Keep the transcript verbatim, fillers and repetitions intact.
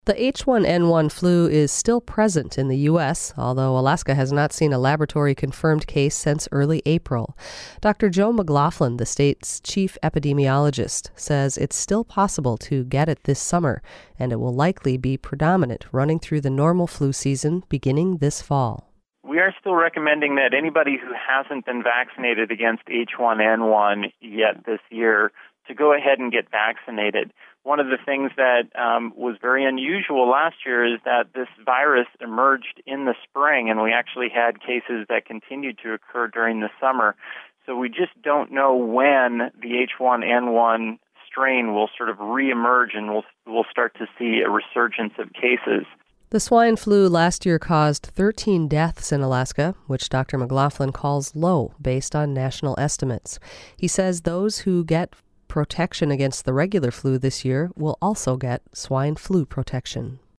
The H one N one flu is still present in the U S, although Alaska has not seen a laboratory-confirmed case since early April. Doctor Joe McLaughlin, the state's chief epidemiologist, says it's still possible to get it this summer, and it will likely be predominant running through the normal flu season beginning this fall. We are still recommending that anybody who hasn't been vaccinated against H one N one yet this year to go ahead and get vaccinated. One of the things that um, was very unusual last year is that this virus emerged in the spring, and we actually had cases that continued to occur during the summer. So we just don't know when the H one N one strain will sort of reemerge, and we'll, we'll start to see a resurgence of cases. The swine flu last year caused thirteen deaths in Alaska, which Doctor McLaughlin calls low based on national estimates. He says those who get protection against the regular flu this year will also get swine flu protection.